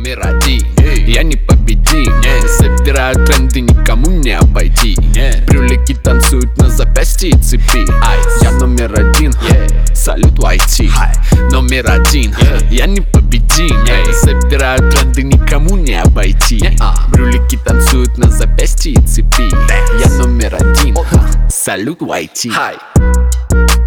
номер один. Я непобедим, собираю тренды, никому не обойти. Брюлики танцуют на запястье и цепи. Я номер один, салют YT. Номер один, я непобедим. Собираю тренды, никому не обойти. Брюлики танцуют на запястье и цепи. Я номер один, салют YT.